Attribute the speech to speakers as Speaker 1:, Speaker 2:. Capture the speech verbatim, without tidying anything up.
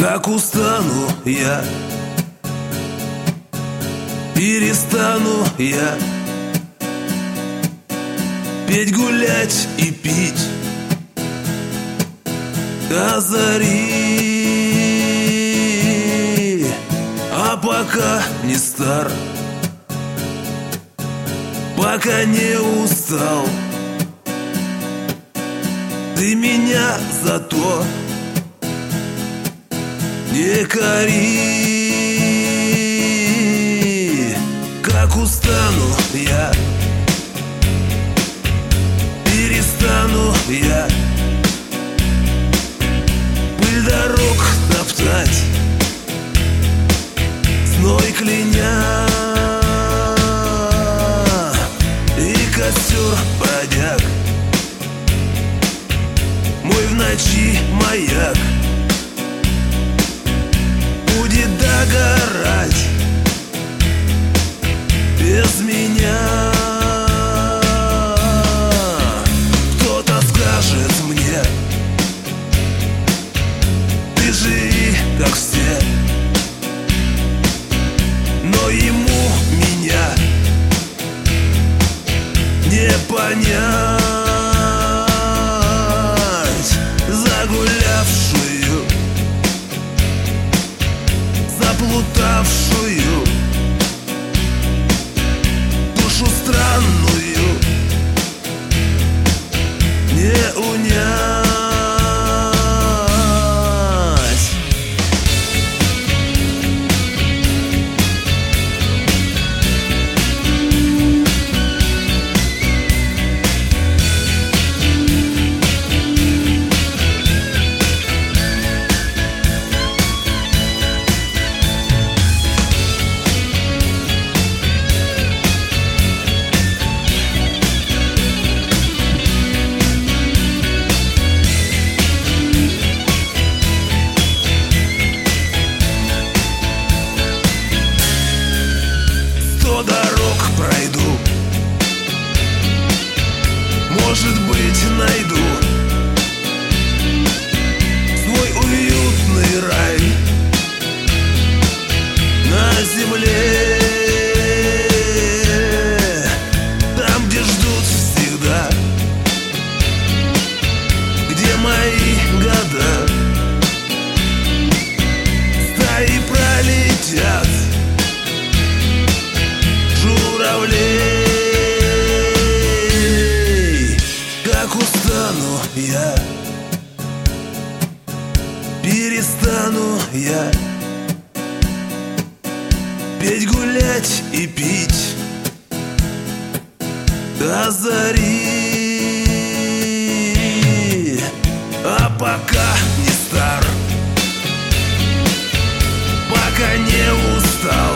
Speaker 1: Как устану я, перестану я петь, гулять и пить до зари. А пока не стар, пока не устал, ты меня за то не кори. Как устану я, перестану я пыль дорог топтать, зной кляня, и костер бродяг мой в ночи маяк будет догорать без меня. Кто-то скажет мне: ты живи как все, но ему меня не понять. Загулявшую, заплутавшую душу странную не унять. Сто дорог пройду, может быть, найду свой уютный рай на земле, там, где ждут всегда, где мои года стаи пролетят журавлей. Как устану я, перестану я петь, гулять и пить до зари. А пока не стар, пока не устал,